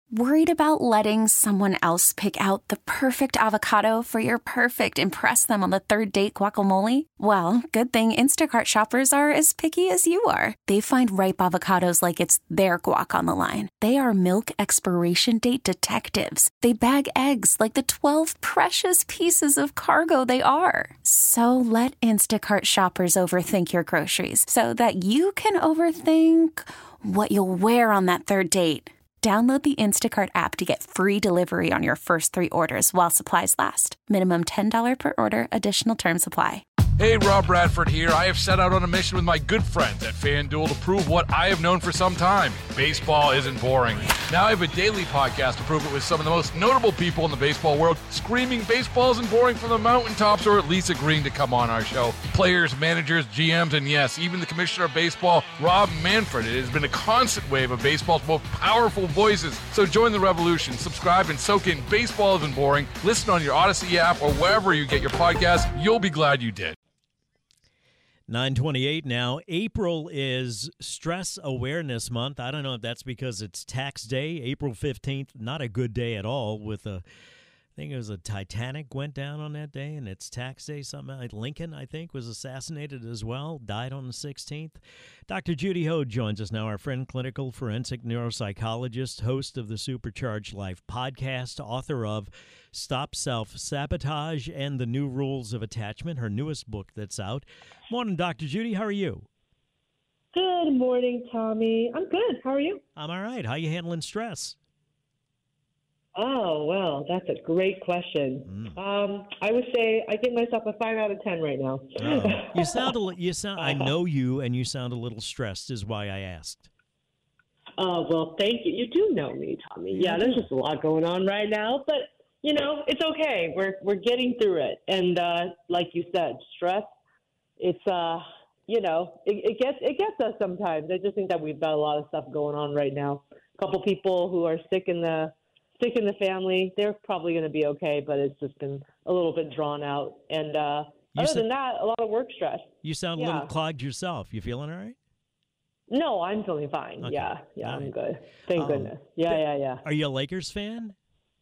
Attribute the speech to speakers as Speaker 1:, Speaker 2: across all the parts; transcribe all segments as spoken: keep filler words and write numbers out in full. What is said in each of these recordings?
Speaker 1: Worried about letting someone else pick out the perfect avocado for your perfect impress them on the third date guacamole? Well, good thing Instacart shoppers are as picky as you are. They find ripe avocados like it's their guac on the line. They are milk expiration date detectives. They bag eggs like the twelve precious pieces of cargo they are. So let Instacart shoppers overthink your groceries so that you can overthink what you'll wear on that third date. Download the Instacart app to get free delivery on your first three orders while supplies last. Minimum ten dollars per order. Additional terms apply.
Speaker 2: Hey, Rob Bradford here. I have set out on a mission with my good friends at FanDuel to prove what I have known for some time. Baseball isn't boring. Now I have a daily podcast to prove it with some of the most notable people in the baseball world, screaming baseball isn't boring from the mountaintops, or at least agreeing to come on our show. Players, managers, G Ms, and yes, even the commissioner of baseball, Rob Manfred. It has been a constant wave of baseball's most powerful voices. So join the revolution. Subscribe and soak in Baseball Isn't Boring. Listen on your Odyssey app or wherever you get your podcasts. You'll be glad you did.
Speaker 3: nine twenty-eight now. April is Stress Awareness Month. I don't know if that's because it's tax day, April fifteenth. Not a good day at all with a, I think it was a Titanic went down on that day, and it's tax day. Something like Lincoln, I think, was assassinated as well, died on the sixteenth. Doctor Judy Ho joins us now, our friend, clinical forensic neuropsychologist, host of the Supercharged Life podcast, author of Stop Self-Sabotage and the New Rules of Attachment, her newest book that's out. Morning, Doctor Judy. How are you?
Speaker 4: Good morning, Tommy. I'm good. How are you?
Speaker 3: I'm all right. How you handling stress?
Speaker 4: Oh, well, that's a great question. Mm. Um, I would say I give myself a five out of ten right now.
Speaker 3: Oh. You sound a you sound. I know you, and you sound a little stressed. Is why I asked.
Speaker 4: Oh, well, thank you. You do know me, Tommy. Yeah, there's just a lot going on right now, but you know, it's okay. We're we're getting through it, and uh, like you said, stress. It's uh, you know, it, it gets it gets us sometimes. I just think that we've got a lot of stuff going on right now. A couple people who are sick in the sick in the family. They're probably going to be okay, but it's just been a little bit drawn out. And uh, other sa- than that, a lot of work stress.
Speaker 3: You sound
Speaker 4: yeah.
Speaker 3: a little clogged yourself. You feeling all right?
Speaker 4: No, I'm feeling fine.
Speaker 3: Okay.
Speaker 4: Yeah, yeah,
Speaker 3: all
Speaker 4: I'm
Speaker 3: right.
Speaker 4: good. Thank
Speaker 3: um,
Speaker 4: goodness. Yeah, yeah, yeah.
Speaker 3: Are you a Lakers fan?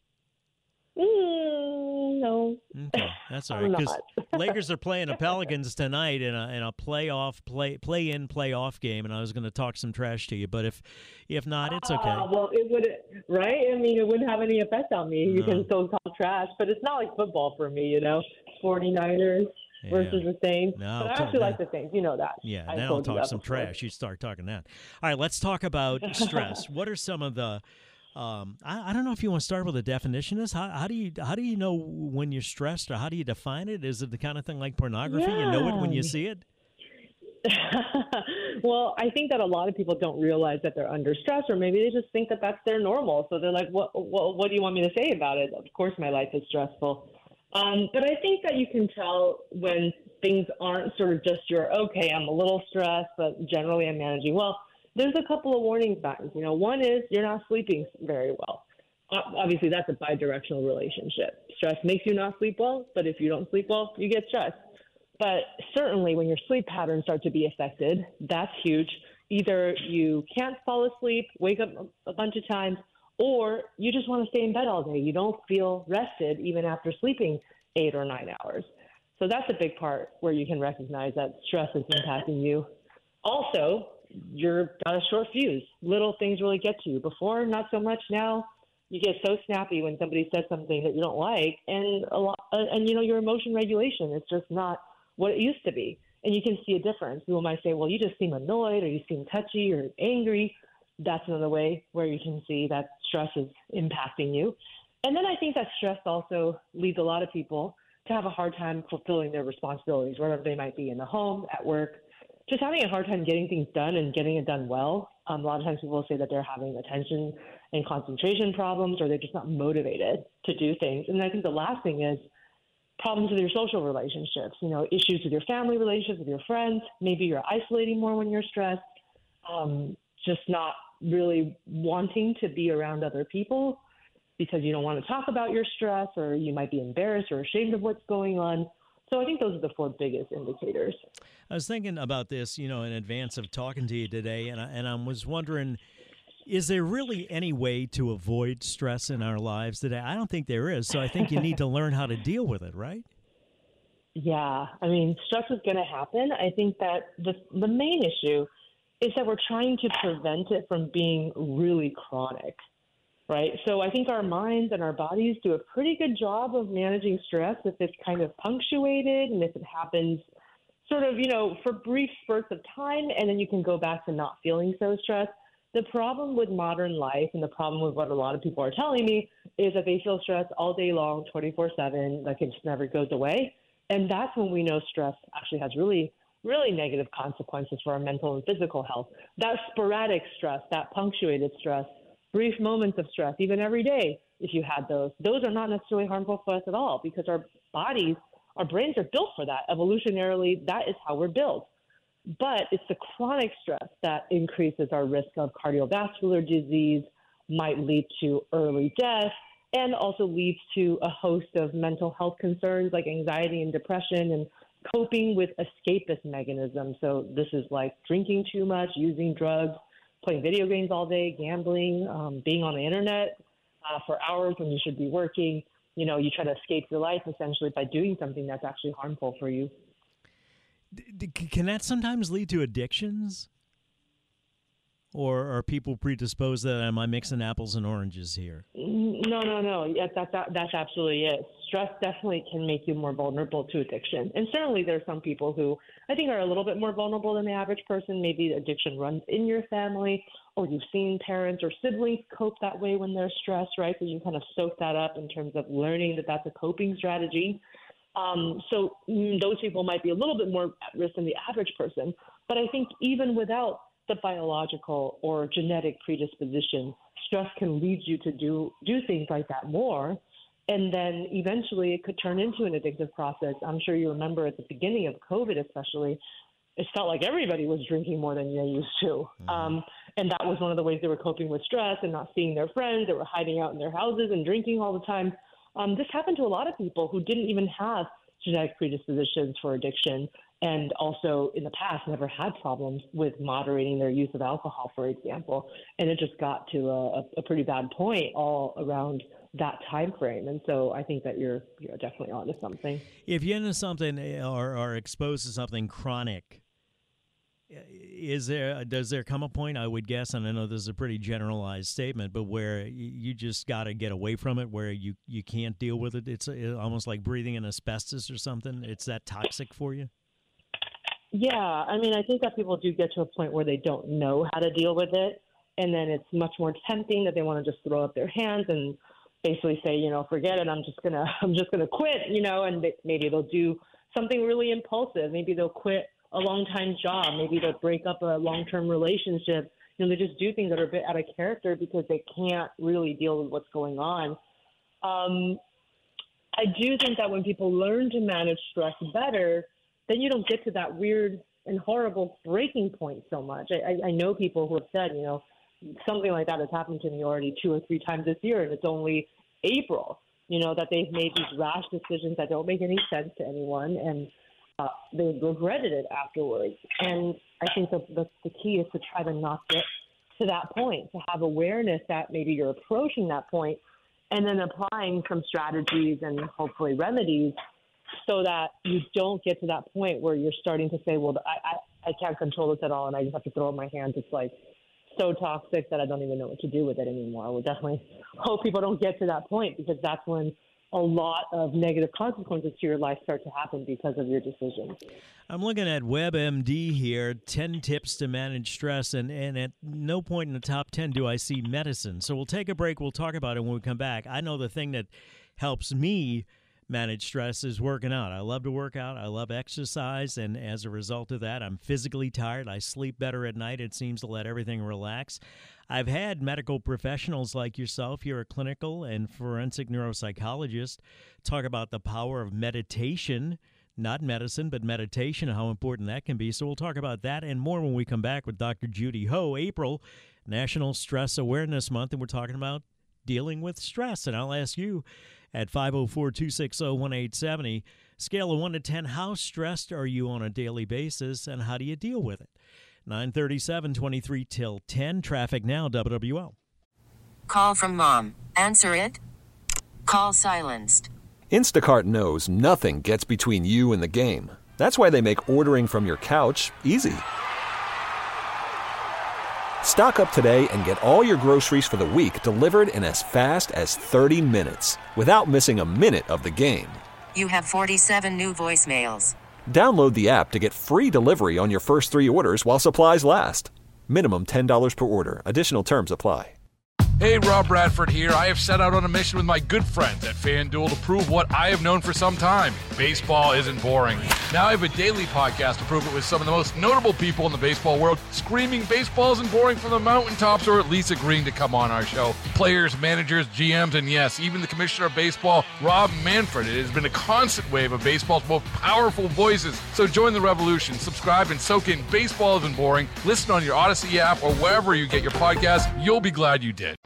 Speaker 4: Mm, no.
Speaker 3: Okay, that's all right. Because Lakers are playing the Pelicans tonight in a in a playoff play play in playoff game, and I was going to talk some trash to you, but if if not, it's okay.
Speaker 4: Uh, well, it would right. I mean, it wouldn't have any effect on me. You
Speaker 3: No.
Speaker 4: can still talk trash, but it's not like football for me. You know, 49ers
Speaker 3: Yeah.
Speaker 4: versus the Saints.
Speaker 3: No,
Speaker 4: but I
Speaker 3: talk-
Speaker 4: actually
Speaker 3: no.
Speaker 4: like the Saints. You know that.
Speaker 3: Yeah,
Speaker 4: I
Speaker 3: now
Speaker 4: told you
Speaker 3: talk
Speaker 4: that
Speaker 3: some
Speaker 4: before.
Speaker 3: trash. You start talking that. All right, let's talk about stress. What are some of the Um, I, I don't know if you want to start with a definition of this. How, how do you how do you know when you're stressed, or how do you define it? Is it the kind of thing like pornography?
Speaker 4: Yeah.
Speaker 3: You know it when you see it?
Speaker 4: Well, I think that a lot of people don't realize that they're under stress, or maybe they just think that that's their normal. So they're like, what, what, what do you want me to say about it? Of course my life is stressful. Um, but I think that you can tell when things aren't sort of just your, okay, I'm a little stressed, but generally I'm managing well. There's a couple of warning signs. You know, one is you're not sleeping very well. Obviously, that's a bi-directional relationship. Stress makes you not sleep well, but if you don't sleep well, you get stressed. But certainly when your sleep patterns start to be affected, that's huge. Either you can't fall asleep, wake up a bunch of times, or you just want to stay in bed all day. You don't feel rested even after sleeping eight or nine hours. So that's a big part where you can recognize that stress is impacting you. Also, you're got a short fuse. Little things really get to you. Before, not so much. Now, you get so snappy when somebody says something that you don't like, and a lot, uh, and you know your emotion regulation is just not what it used to be. And you can see a difference. People might say, "Well, you just seem annoyed, or you seem touchy, or angry." That's another way where you can see that stress is impacting you. And then I think that stress also leads a lot of people to have a hard time fulfilling their responsibilities, wherever they might be, in the home, at work. Just having a hard time getting things done and getting it done well. Um, a lot of times people say that they're having attention and concentration problems, or they're just not motivated to do things. And I think the last thing is problems with your social relationships, you know, issues with your family relationships, with your friends. Maybe you're isolating more when you're stressed, um, just not really wanting to be around other people because you don't want to talk about your stress, or you might be embarrassed or ashamed of what's going on. So I think those are the four biggest indicators.
Speaker 3: I was thinking about this, you know, in advance of talking to you today, and I, and I was wondering, Is there really any way to avoid stress in our lives today? I don't think there is. So I think you need to learn how to deal with it, right?
Speaker 4: Yeah, I mean, stress is going to happen. I think that the the main issue is that we're trying to prevent it from being really chronic, right? So I think our minds and our bodies do a pretty good job of managing stress if it's kind of punctuated and if it happens sort of, you know, for brief spurts of time, and then you can go back to not feeling so stressed. The problem with modern life and the problem with what a lot of people are telling me is that they feel stressed all day long, twenty-four seven, like it just never goes away. And that's when we know stress actually has really really negative consequences for our mental and physical health. That sporadic stress, that punctuated stress, brief moments of stress, even every day, if you had those, those are not necessarily harmful for us at all because our bodies, our brains are built for that. Evolutionarily, that is how we're built. But it's the chronic stress that increases our risk of cardiovascular disease, might lead to early death, and also leads to a host of mental health concerns like anxiety and depression and coping with escapist mechanisms. So this is like drinking too much, using drugs, playing video games all day, gambling, um, being on the internet uh, for hours when you should be working. You know, you try to escape your life essentially by doing something that's actually harmful for you.
Speaker 3: D- can that sometimes lead to addictions? Or are people predisposed that am I mixing apples and oranges here?
Speaker 4: No, no, no. Yeah, that, that, that's absolutely it. Stress definitely can make you more vulnerable to addiction. And certainly there are some people who I think are a little bit more vulnerable than the average person. Maybe addiction runs in your family, or you've seen parents or siblings cope that way when they're stressed, right? So you kind of soak that up in terms of learning that that's a coping strategy. Um, so mm, those people might be a little bit more at risk than the average person. But I think even without the biological or genetic predisposition, stress can lead you to do do things like that more. And then eventually it could turn into an addictive process. I'm sure you remember at the beginning of COVID especially, it felt like everybody was drinking more than they used to. Mm-hmm. Um, and that was one of the ways they were coping with stress and not seeing their friends. They were hiding out in their houses and drinking all the time. Um, this happened to a lot of people who didn't even have genetic predispositions for addiction, and also in the past never had problems with moderating their use of alcohol, for example. And it just got to a, a pretty bad point all around that time frame. And so I think that you're you're definitely onto something.
Speaker 3: If you're into something or are exposed to something chronic, is there does there come a point, I would guess, and I know this is a pretty generalized statement, but where you just got to get away from it, where you, you can't deal with it? It's almost like breathing in asbestos or something. It's that toxic for you?
Speaker 4: Yeah, I mean, I think that people do get to a point where they don't know how to deal with it, and then it's much more tempting that they want to just throw up their hands and basically say, you know, forget it, I'm just gonna, I'm just gonna quit, you know, and they, maybe they'll do something really impulsive. Maybe they'll quit a long-time job. Maybe they'll break up a long-term relationship. You know, they just do things that are a bit out of character because they can't really deal with what's going on. Um, I do think that when people learn to manage stress better, then you don't get to that weird and horrible breaking point so much. I, I, I know people who have said, you know, something like that has happened to me already two or three times this year, and it's only April, you know, that they've made these rash decisions that don't make any sense to anyone, and uh, they regretted it afterwards. And I think that the, the key is to try to not get to that point, to have awareness that maybe you're approaching that point, and then applying some strategies and hopefully remedies so that you don't get to that point where you're starting to say, well, I, I, I can't control this at all, and I just have to throw up my hands. It's like so toxic that I don't even know what to do with it anymore. I would definitely hope people don't get to that point, because that's when a lot of negative consequences to your life start to happen because of your decisions.
Speaker 3: I'm looking at WebMD here, ten tips to manage stress, and, and at no point in the top ten do I see medicine. So we'll take a break. We'll talk about it when we come back. I know the thing that helps me manage stress is working out. I love to work out. I love exercise, and as a result of that, I'm physically tired. I sleep better at night. It seems to let everything relax. I've had medical professionals like yourself, you're a clinical and forensic neuropsychologist, talk about the power of meditation, not medicine, but meditation, and how important that can be. So we'll talk about that and more when we come back with Doctor Judy Ho. April, National Stress Awareness Month, and we're talking about dealing with stress. And I'll ask you at five oh four, two six oh, one eight seven oh, scale of one to ten, how stressed are you on a daily basis, and how do you deal with it? nine thirty-seven, twenty-three till ten. Traffic now, W W L.
Speaker 5: Call from mom. Answer it. Call silenced.
Speaker 6: Instacart knows nothing gets between you and the game. That's why they make ordering from your couch easy. Stock up today and get all your groceries for the week delivered in as fast as thirty minutes without missing a minute of the game.
Speaker 5: You have forty-seven new voicemails.
Speaker 6: Download the app to get free delivery on your first three orders while supplies last. Minimum ten dollars per order. Additional terms apply.
Speaker 2: Hey, Rob Bradford here. I have set out on a mission with my good friends at FanDuel to prove what I have known for some time. Baseball isn't boring. Now I have a daily podcast to prove it with some of the most notable people in the baseball world, screaming baseball isn't boring from the mountaintops, or at least agreeing to come on our show. Players, managers, G Ms, and yes, even the commissioner of baseball, Rob Manfred. It has been a constant wave of baseball's most powerful voices. So join the revolution. Subscribe and soak in Baseball Isn't Boring. Listen on your Odyssey app or wherever you get your podcasts. You'll be glad you did.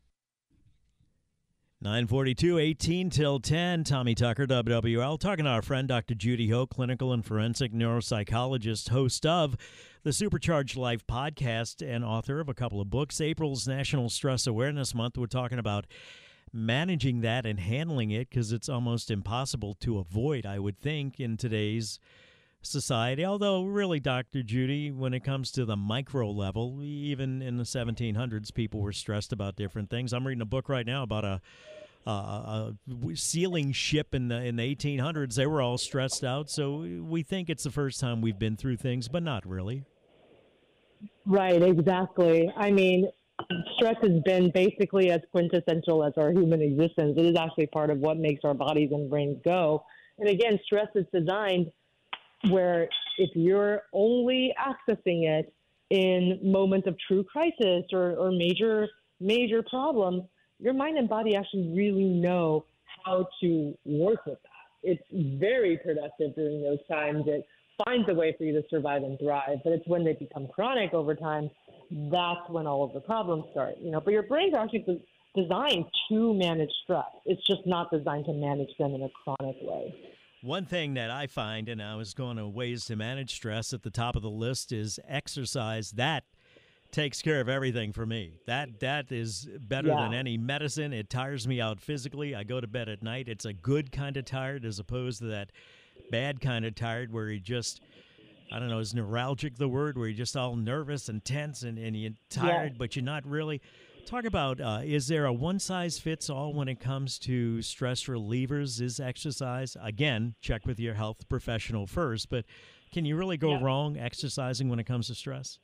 Speaker 3: nine forty-two, eighteen till ten. Tommy Tucker, W W L, talking to our friend Doctor Judy Ho, clinical and forensic neuropsychologist, host of the Supercharged Life podcast and author of a couple of books. April's National Stress Awareness Month. We're talking about managing that and handling it because it's almost impossible to avoid, I would think, in today's society. Although, really, Doctor Judy, when it comes to the micro level, even in the seventeen hundreds, people were stressed about different things. I'm reading a book right now about a Uh, a sealing ship in the in the eighteen hundreds. They were all stressed out, so we think it's the first time we've been through things, but not really.
Speaker 4: Right, exactly. I mean, stress has been basically as quintessential as our human existence. It is actually part of what makes our bodies and brains go. And again, stress is designed where if you're only accessing it in moments of true crisis or, or major major problems, your mind and body actually really know how to work with that. It's very productive during those times. It finds a way for you to survive and thrive. But it's when they become chronic over time, that's when all of the problems start. You know, but your brains are actually designed to manage stress. It's just not designed to manage them in a chronic way.
Speaker 3: One thing that I find, and I was going to ways to manage stress at the top of the list, is exercise. That takes care of everything for me. That that is better
Speaker 4: yeah.
Speaker 3: than any medicine. It tires me out physically. I go to bed at night. It's a good kind of tired as opposed to that bad kind of tired where you just, I don't know, is neuralgic the word, where you're just all nervous and tense and, and you're tired, yeah. but you're not really. Talk about, uh, is there a one-size-fits-all when it comes to stress relievers? Is exercise? Again, check with your health professional first, but can you really go
Speaker 4: yeah.
Speaker 3: wrong exercising when it comes to stress?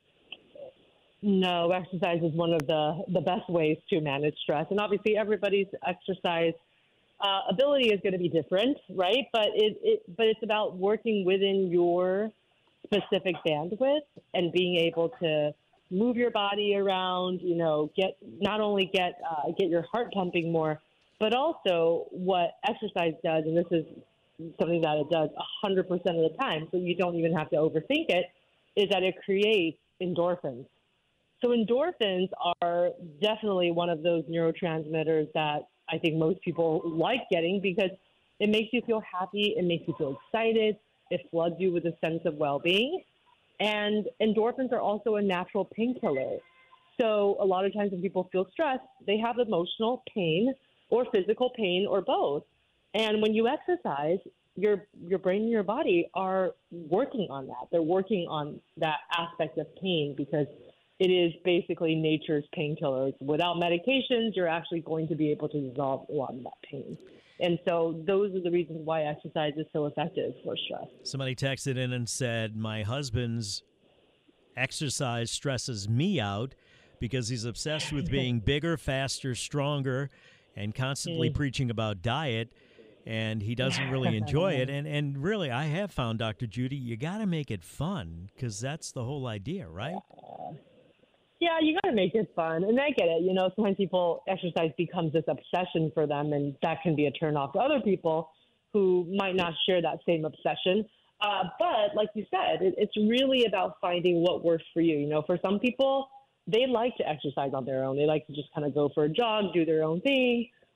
Speaker 4: No, exercise is one of the, the best ways to manage stress. And obviously everybody's exercise uh, ability is going to be different, right? But it, it but it's about working within your specific bandwidth and being able to move your body around, you know, get not only get uh, get your heart pumping more, but also what exercise does, and this is something that it does one hundred percent of the time, so you don't even have to overthink it, is that it creates endorphins. So endorphins are definitely one of those neurotransmitters that I think most people like getting because it makes you feel happy, it makes you feel excited, it floods you with a sense of well-being. And endorphins are also a natural painkiller. So a lot of times when people feel stressed, they have emotional pain or physical pain or both. And when you exercise, your your brain and your body are working on that. They're working on that aspect of pain because it is basically nature's painkillers. Without medications, you're actually going to be able to resolve a lot of that pain. And so those are the reasons why exercise is so effective for stress.
Speaker 3: Somebody texted in and said, my husband's exercise stresses me out because he's obsessed with being bigger, faster, stronger, and constantly mm. preaching about diet, and he doesn't really enjoy it. And, and really, I have found, Doctor Judy, you got to make it fun because that's the whole idea, right?
Speaker 4: Yeah. Yeah, you got to make it fun. And I get it. You know, sometimes people, exercise becomes this obsession for them, and that can be a turnoff to other people who might not share that same obsession. Uh, but like you said, it, it's really about finding what works for you. You know, for some people, they like to exercise on their own. They like to just kind of go for a jog, do their own thing.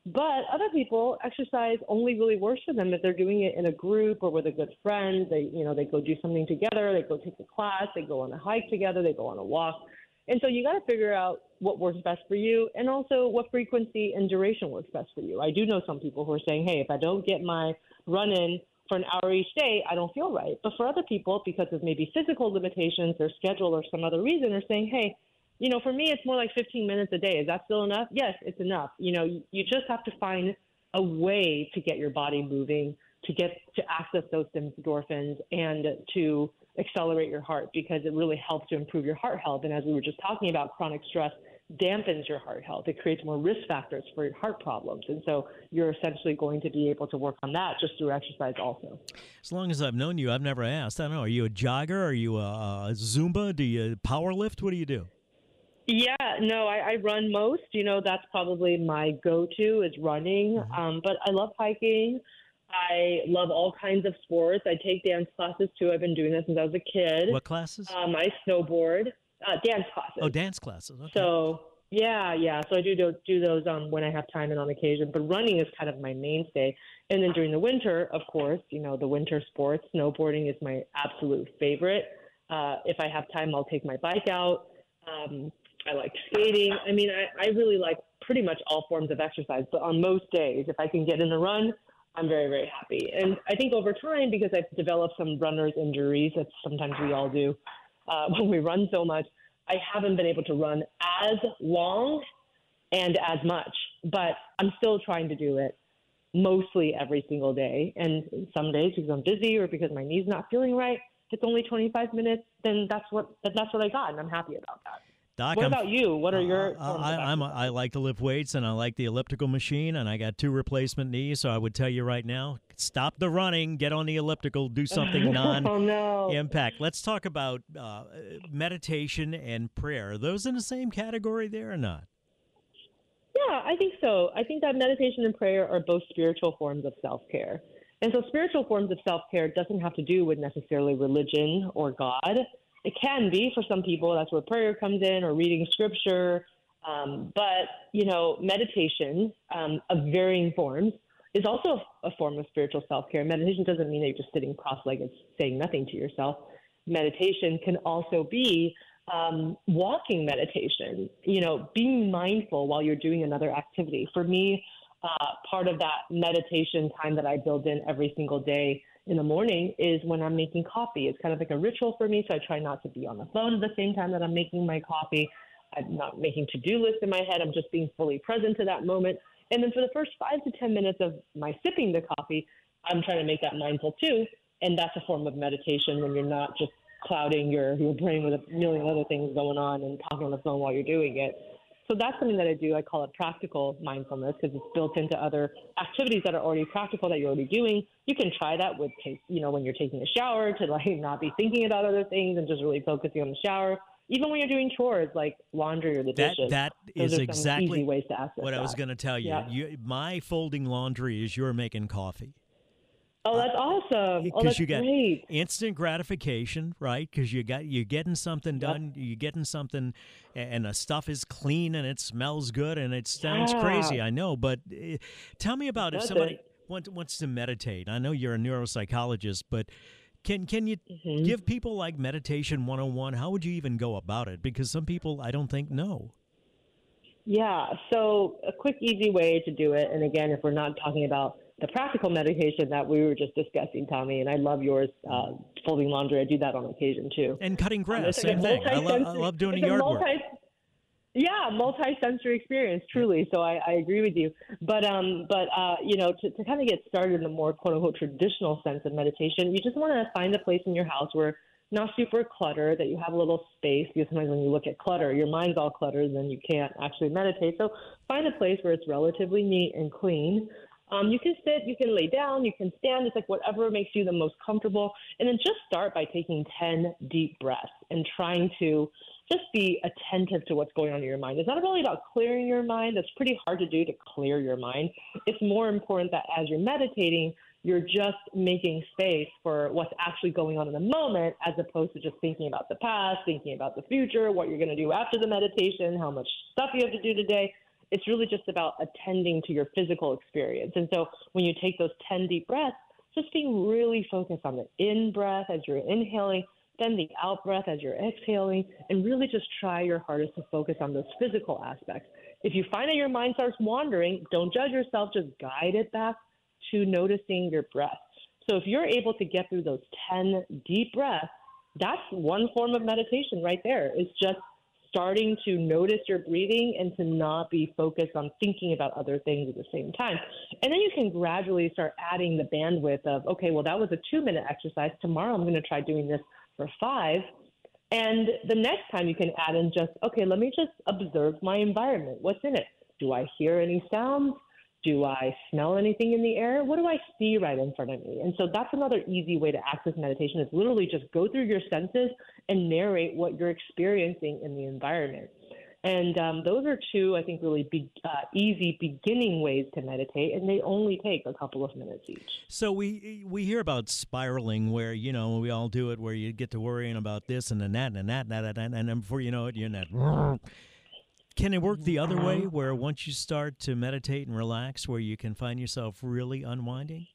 Speaker 4: But other people, exercise only really works for them if they're doing it in a group or with a good friend. They, you know, they go do something together. They go take a class. They go on a hike together. They go on a walk. And so you got to figure out what works best for you and also what frequency and duration works best for you. I do know some people who are saying, hey, if I don't get my run in for an hour each day, I don't feel right. But for other people, because of maybe physical limitations, their schedule or some other reason, are saying, hey, you know, for me, it's more like fifteen minutes a day. Is that still enough? Yes, it's enough. You know, you, you just have to find a way to get your body moving, to get to access those endorphins and to accelerate your heart, because it really helps to improve your heart health. And as we were just talking about, chronic stress dampens your heart health. It creates more risk factors for your heart problems. And so you're essentially going to be able to work on that just through exercise also.
Speaker 3: As long as I've known you, I've never asked. I don't know, are you a jogger? Are you a, a Zumba? Do you power lift? What do you do?
Speaker 4: Yeah, no, I, I run most. You know, that's probably my go-to is running.
Speaker 3: Mm-hmm.
Speaker 4: Um, but I love hiking. I love all kinds of sports. I take dance classes, too. I've been doing this since I was a kid.
Speaker 3: What classes?
Speaker 4: Um, I snowboard. Uh, dance classes.
Speaker 3: Oh, dance classes. Okay.
Speaker 4: So, yeah, yeah. So I do do, do those um, when I have time and on occasion. But running is kind of my mainstay. And then during the winter, of course, you know, the winter sports, snowboarding is my absolute favorite. Uh, if I have time, I'll take my bike out. Um, I like skating. I mean, I, I really like pretty much all forms of exercise. But on most days, if I can get in a run, I'm very, very happy. And I think over time, because I've developed some runner's injuries that sometimes we all do uh, when we run so much, I haven't been able to run as long and as much. But I'm still trying to do it mostly every single day. And some days, because I'm busy or because my knee's not feeling right, if it's only twenty-five minutes, then that's what that's what I got, and I'm happy about that.
Speaker 3: Doc,
Speaker 4: what
Speaker 3: I'm,
Speaker 4: about you? What are your?
Speaker 3: Uh, I, I'm a, I like to lift weights, and I like the elliptical machine, and I got two replacement knees. So I would tell you right now, stop the running, get on the elliptical, do something non-impact.
Speaker 4: Oh, no.
Speaker 3: Let's talk about uh, meditation and prayer. Are those in the same category there or not?
Speaker 4: Yeah, I think so. I think that meditation and prayer are both spiritual forms of self-care. And so spiritual forms of self-care doesn't have to do with necessarily religion or God. It can be for some people. That's where prayer comes in, or reading scripture. Um, but, you know, meditation um, of varying forms is also a form of spiritual self-care. Meditation doesn't mean that you're just sitting cross-legged saying nothing to yourself. Meditation can also be um, walking meditation, you know, being mindful while you're doing another activity. For me, uh, part of that meditation time that I build in every single day in the morning is when I'm making coffee. It's kind of like a ritual for me, so I try not to be on the phone at the same time that I'm making my coffee. I'm not making to-do lists in my head. I'm just being fully present to that moment. And then for the first five to ten minutes of my sipping the coffee, I'm trying to make that mindful too, and that's a form of meditation when you're not just clouding your, your brain with a million other things going on and talking on the phone while you're doing it. So that's something that I do. I call it practical mindfulness because it's built into other activities that are already practical that you're already doing. You can try that with, you know, when you're taking a shower to like not be thinking about other things and just really focusing on the shower. Even when you're doing chores like laundry or the
Speaker 3: that,
Speaker 4: dishes.
Speaker 3: That
Speaker 4: Those
Speaker 3: is
Speaker 4: are
Speaker 3: exactly
Speaker 4: some easy ways to access
Speaker 3: what
Speaker 4: that.
Speaker 3: I was going to tell you.
Speaker 4: Yeah.
Speaker 3: you. My folding laundry is you're making coffee.
Speaker 4: Oh, that's awesome. Oh, that's
Speaker 3: you got
Speaker 4: great.
Speaker 3: instant gratification, right? Because you got you're getting something done, yep. you're getting something, and the stuff is clean and it smells good, and it sounds
Speaker 4: yeah.
Speaker 3: crazy. I know, but uh, tell me about
Speaker 4: that's
Speaker 3: if somebody
Speaker 4: it.
Speaker 3: wants, wants to meditate. I know you're a neuropsychologist, but can can you
Speaker 4: mm-hmm.
Speaker 3: give people like meditation one oh one? How would you even go about it? Because some people I don't think know.
Speaker 4: Yeah. So a quick, easy way to do it, and again, if we're not talking about the practical meditation that we were just discussing, Tommy, and I love yours, uh, folding laundry. I do that on occasion, too.
Speaker 3: And cutting grass,
Speaker 4: um,
Speaker 3: same thing. I love, I love doing the yard
Speaker 4: multi-
Speaker 3: work.
Speaker 4: Yeah, multi-sensory experience, truly. So I, I agree with you. But, um, but uh, you know, to, to kind of get started in the more, quote-unquote, traditional sense of meditation, you just want to find a place in your house where not super cluttered, that you have a little space, because sometimes when you look at clutter, your mind's all cluttered, and you can't actually meditate. So find a place where it's relatively neat and clean. Um, you can sit, you can lay down, you can stand. It's like whatever makes you the most comfortable. And then just start by taking ten deep breaths and trying to just be attentive to what's going on in your mind. It's not really about clearing your mind. That's pretty hard to do, to clear your mind. It's more important that as you're meditating, you're just making space for what's actually going on in the moment, as opposed to just thinking about the past, thinking about the future, what you're going to do after the meditation, how much stuff you have to do today. It's really just about attending to your physical experience. And so when you take those ten deep breaths, just being really focused on the in breath as you're inhaling, then the out breath as you're exhaling, and really just try your hardest to focus on those physical aspects. If you find that your mind starts wandering, don't judge yourself, just guide it back to noticing your breath. So if you're able to get through those ten deep breaths, that's one form of meditation right there. It's just starting to notice your breathing and to not be focused on thinking about other things at the same time. And then you can gradually start adding the bandwidth of, okay, well, that was a two-minute exercise. Tomorrow I'm going to try doing this for five. And the next time you can add in just, okay, let me just observe my environment. What's in it? Do I hear any sounds? Do I smell anything in the air? What do I see right in front of me? And so that's another easy way to access meditation is literally just go through your senses and narrate what you're experiencing in the environment. And um, those are two, I think, really be, uh, easy beginning ways to meditate, and they only take a couple of minutes each.
Speaker 3: So we we hear about spiraling where, you know, we all do it where you get to worrying about this and then that and that and that, and, and then before you know it, you're in that. Can it work the other way where once you start to meditate and relax where you can find yourself really unwinding?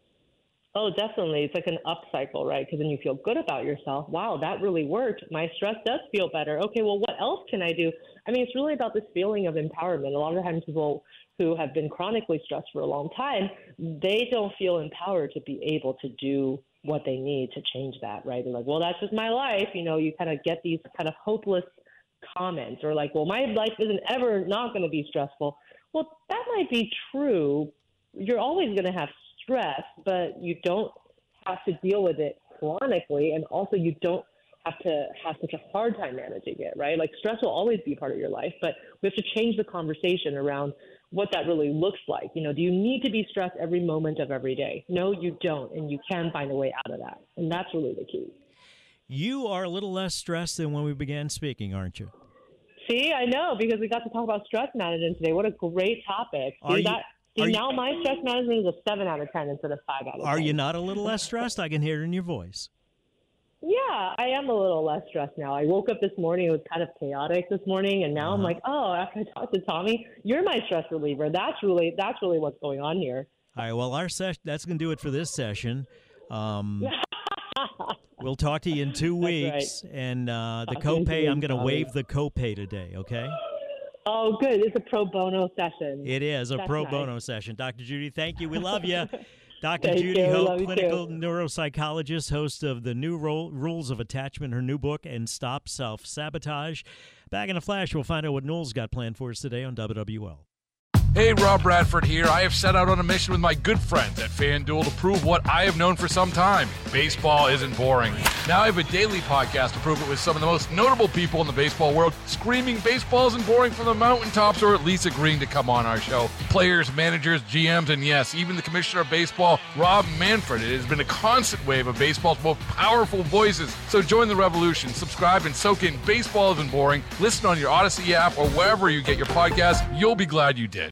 Speaker 4: Oh, definitely. It's like an up cycle, right? Because then you feel good about yourself. Wow, that really worked. My stress does feel better. Okay, well, what else can I do? I mean, it's really about this feeling of empowerment. A lot of times people who have been chronically stressed for a long time, they don't feel empowered to be able to do what they need to change that, right? They're like, well, that's just my life. You know, you kind of get these kind of hopeless comments or like, well, my life isn't ever not going to be stressful. Well, that might be true. You're always going to have stress, but you don't have to deal with it chronically. And also you don't have to have such a hard time managing it, right? Like stress will always be part of your life, but we have to change the conversation around what that really looks like. You know, do you need to be stressed every moment of every day? No, you don't. And you can find a way out of that. And that's really the key.
Speaker 3: You are a little less stressed than when we began speaking, aren't you?
Speaker 4: See, I know, because we got to talk about stress management today. What a great topic. See,
Speaker 3: you,
Speaker 4: that, see now
Speaker 3: you,
Speaker 4: my stress management is a seven out of ten instead of five out of ten.
Speaker 3: Are you not a little less stressed? I can hear it in your voice.
Speaker 4: Yeah, I am a little less stressed now. I woke up this morning. It was kind of chaotic this morning, and now uh-huh. I'm like, oh, after I talked to Tommy, you're my stress reliever. That's really that's really what's going on here.
Speaker 3: All right, well, our ses- that's going to do it for this session. Um We'll talk to you in two weeks, right. and uh, the copay, I'm going to waive the copay today, okay?
Speaker 4: Oh, good. It's a pro bono session.
Speaker 3: It is a That's pro nice. bono session. Doctor Judy, thank you. We love you. Doctor
Speaker 4: Thank
Speaker 3: Judy
Speaker 4: you.
Speaker 3: Hope, clinical neuropsychologist, host of the new Ro- Rules of Attachment, her new book, and Stop Self-Sabotage. Back in a flash, we'll find out what Noel's got planned for us today on W W L.
Speaker 2: Hey, Rob Bradford here. I have set out on a mission with my good friends at FanDuel to prove what I have known for some time. Baseball isn't boring. Now I have a daily podcast to prove it with some of the most notable people in the baseball world, screaming baseball isn't boring from the mountaintops or at least agreeing to come on our show. Players, managers, G Ms, and yes, even the commissioner of baseball, Rob Manfred. It has been a constant wave of baseball's most powerful voices. So join the revolution. Subscribe and soak in Baseball Isn't Boring. Listen on your Odyssey app or wherever you get your podcasts. You'll be glad you did.